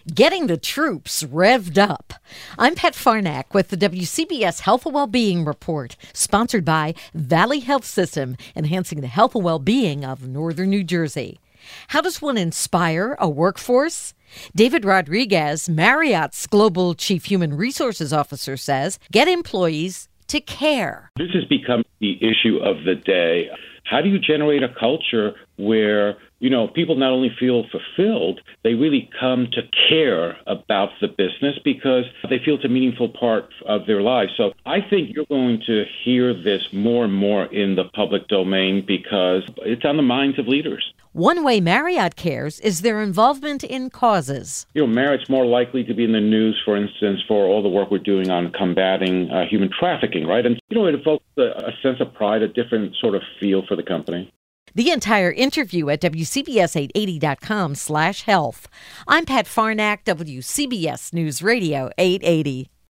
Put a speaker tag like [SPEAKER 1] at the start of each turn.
[SPEAKER 1] Getting the troops revved up. I'm Pat Farnack with the WCBS Health and Wellbeing Report, sponsored by Valley Health System, enhancing the health and well-being of Northern New Jersey. How does one inspire a workforce? David Rodriguez, Marriott's Global Chief Human Resources Officer, says, get employees to care.
[SPEAKER 2] This has become the issue of the day. How do you generate a culture where, people not only feel fulfilled, they really come to care about the business because they feel it's a meaningful part of their lives. So I think you're going to hear this more and more in the public domain because it's on the minds of leaders.
[SPEAKER 1] One way Marriott cares is their involvement in causes.
[SPEAKER 2] Marriott's more likely to be in the news, for instance, for all the work we're doing on combating human trafficking, right? And, it evokes a sense of pride, a different sort of feel for the company.
[SPEAKER 1] The entire interview at WCBS880.com/health. I'm Pat Farnack, WCBS News Radio 880.